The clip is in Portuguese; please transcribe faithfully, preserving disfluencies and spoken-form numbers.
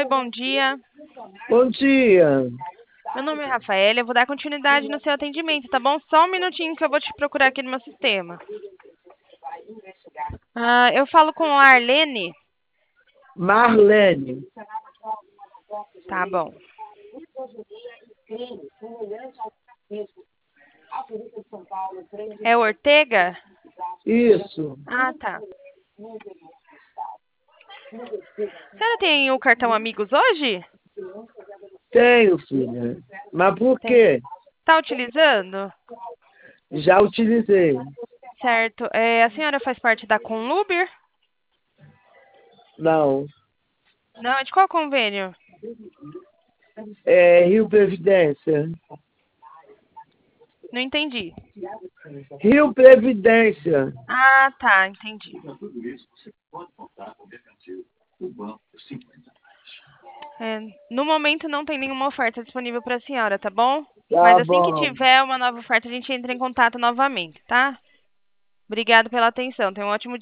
bom dia. Bom dia. Meu nome é Rafaela, eu vou dar continuidade no seu atendimento, tá bom? Só um minutinho que eu vou te procurar aqui no meu sistema. Ah, eu falo com a Arlene? Marlene. Tá bom. É Ortega? Isso. Ah, tá. A senhora tem o cartão Amigos hoje? Tenho, filha. Mas por Tem. quê? Tá utilizando? Já utilizei. Certo. É, a senhora faz parte da Conluber? Não. Não, é de qual convênio? É Rio Previdência. Não entendi. Rio Previdência. Ah, tá, entendi. É, no momento não tem nenhuma oferta disponível para a senhora, tá bom? Mas Tá assim que bom. tiver uma nova oferta, a gente entra em contato novamente, tá? Obrigado pela atenção. Tenha um ótimo dia.